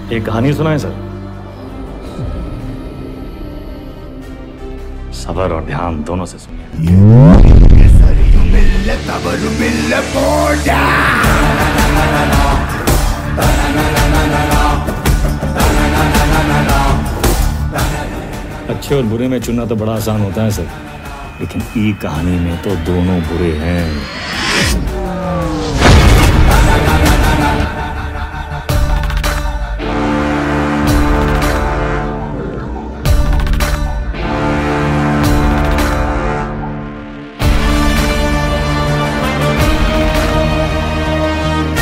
एक कहानी सुनाए सर। सबर और ध्यान दोनों से सुनिए। अच्छे और बुरे में चुनना तो बड़ा आसान होता है सर, लेकिन ई कहानी में तो दोनों बुरे हैं।